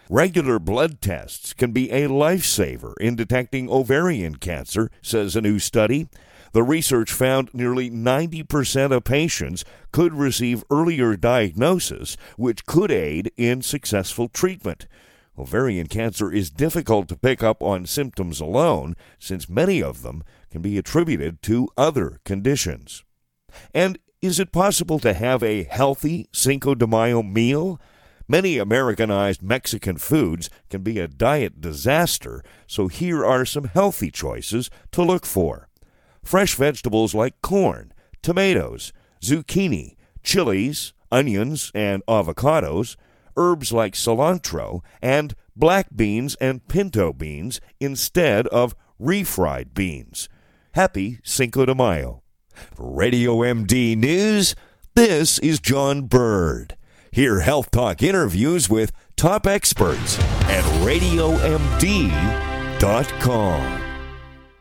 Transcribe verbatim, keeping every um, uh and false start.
Regular blood tests can be a lifesaver in detecting ovarian cancer, says a new study. The research found nearly ninety percent of patients could receive earlier diagnosis, which could aid in successful treatment. Ovarian cancer is difficult to pick up on symptoms alone, since many of them can be attributed to other conditions. And is it possible to have a healthy Cinco de Mayo meal? Many Americanized Mexican foods can be a diet disaster, so here are some healthy choices to look for. Fresh vegetables like corn, tomatoes, zucchini, chilies, onions, and avocados, herbs like cilantro, and black beans and pinto beans instead of refried beans. Happy Cinco de Mayo. For Radio M D News, this is John Bird. Hear Health Talk interviews with top experts at radio m d dot com.